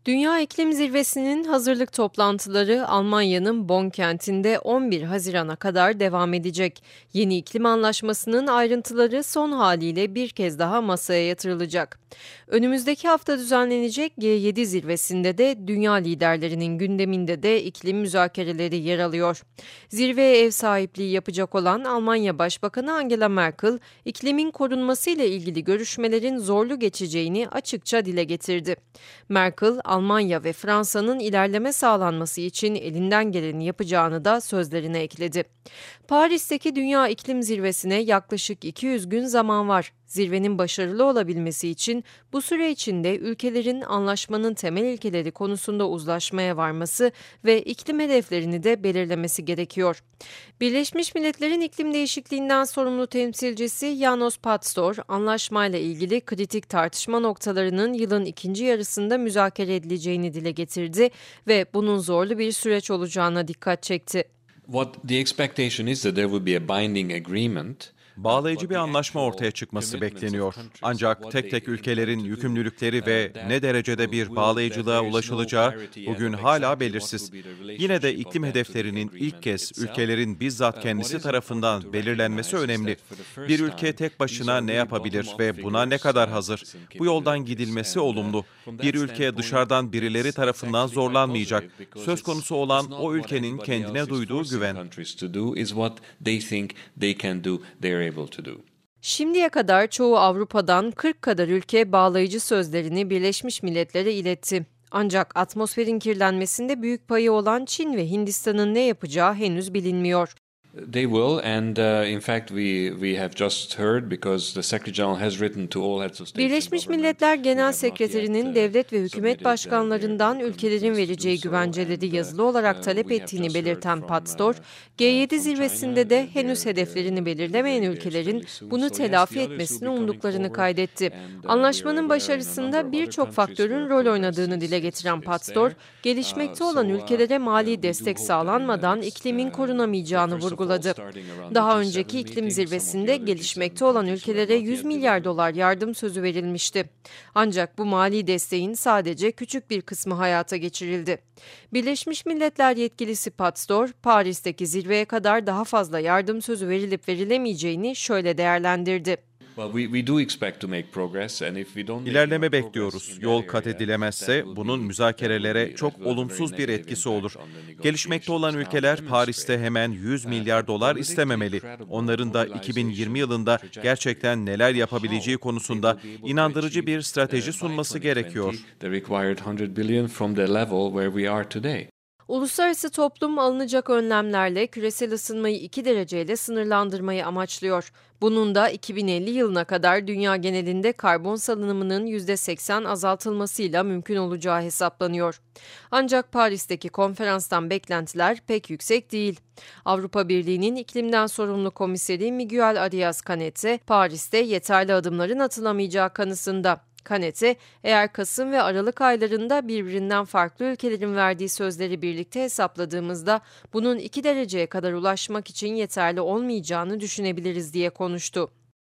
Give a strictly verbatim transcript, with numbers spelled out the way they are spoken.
Dünya İklim Zirvesi'nin hazırlık toplantıları Almanya'nın Bonn kentinde on bir Haziran'a kadar devam edecek. Yeni iklim anlaşmasının ayrıntıları son haliyle bir kez daha masaya yatırılacak. Önümüzdeki hafta düzenlenecek G yedi zirvesinde de dünya liderlerinin gündeminde de iklim müzakereleri yer alıyor. Zirveye ev sahipliği yapacak olan Almanya Başbakanı Angela Merkel, iklimin korunması ile ilgili görüşmelerin zorlu geçeceğini açıkça dile getirdi. Merkel, Almanya ve Fransa'nın ilerleme sağlanması için elinden geleni yapacağını da sözlerine ekledi. Paris'teki Dünya İklim Zirvesi'ne yaklaşık iki yüz gün zaman var. Zirvenin başarılı olabilmesi için bu süre içinde ülkelerin anlaşmanın temel ilkeleri konusunda uzlaşmaya varması ve iklim hedeflerini de belirlemesi gerekiyor. Birleşmiş Milletler'in iklim değişikliğinden sorumlu temsilcisi János Pastor, anlaşmayla ilgili kritik tartışma noktalarının yılın ikinci yarısında müzakere edileceğini dile getirdi ve bunun zorlu bir süreç olacağına dikkat çekti. What the expectation is that there will be a binding agreement. Bağlayıcı bir anlaşma ortaya çıkması bekleniyor. Ancak tek tek ülkelerin yükümlülükleri ve ne derecede bir bağlayıcılığa ulaşılacağı bugün hala belirsiz. Yine de iklim hedeflerinin ilk kez ülkelerin bizzat kendisi tarafından belirlenmesi önemli. Bir ülke tek başına ne yapabilir ve buna ne kadar hazır? Bu yoldan gidilmesi olumlu. Bir ülke dışarıdan birileri tarafından zorlanmayacak. Söz konusu olan o ülkenin kendine duyduğu güven. Şimdiye kadar çoğu Avrupa'dan kırk kadar ülke bağlayıcı sözlerini Birleşmiş Milletler'e iletti. Ancak atmosferin kirlenmesinde büyük payı olan Çin ve Hindistan'ın ne yapacağı henüz bilinmiyor. They will, and uh, in fact we we have just heard because the Secretary General has written to all heads of state. Birleşmiş Milletler Genel Sekreterinin devlet ve hükümet başkanlarından ülkelerin vereceği güvenceleri yazılı olarak talep ettiğini belirten Pastor, G yedi zirvesinde de henüz hedeflerini belirlemeyen ülkelerin bunu telafi etmesini umduklarını kaydetti. Anlaşmanın başarısında birçok faktörün rol oynadığını dile getiren Pastor, gelişmekte olan ülkelere mali destek sağlanmadan iklimin korunamayacağını vurguladı. Daha önceki iklim zirvesinde gelişmekte olan ülkelere yüz milyar dolar yardım sözü verilmişti. Ancak bu mali desteğin sadece küçük bir kısmı hayata geçirildi. Birleşmiş Milletler yetkilisi Pastor, Paris'teki zirveye kadar daha fazla yardım sözü verilip verilemeyeceğini şöyle değerlendirdi. İlerleme bekliyoruz. Yol kat edilemezse bunun müzakerelere çok olumsuz bir etkisi olur. Gelişmekte olan ülkeler Paris'te hemen yüz milyar dolar istememeli. Onların da iki bin yirmi yılında gerçekten neler yapabileceği konusunda inandırıcı bir strateji sunması gerekiyor. Uluslararası toplum alınacak önlemlerle küresel ısınmayı iki dereceyle sınırlandırmayı amaçlıyor. Bunun da iki bin elli yılına kadar dünya genelinde karbon salınımının yüzde seksen azaltılmasıyla mümkün olacağı hesaplanıyor. Ancak Paris'teki konferanstan beklentiler pek yüksek değil. Avrupa Birliği'nin iklimden sorumlu komiseri Miguel Arias-Cañete, Paris'te yeterli adımların atılamayacağı kanısında. Cañete, eğer Kasım ve Aralık aylarında birbirinden farklı ülkelerin verdiği sözleri birlikte hesapladığımızda bunun iki dereceye kadar ulaşmak için yeterli olmayacağını düşünebiliriz diye konuştu.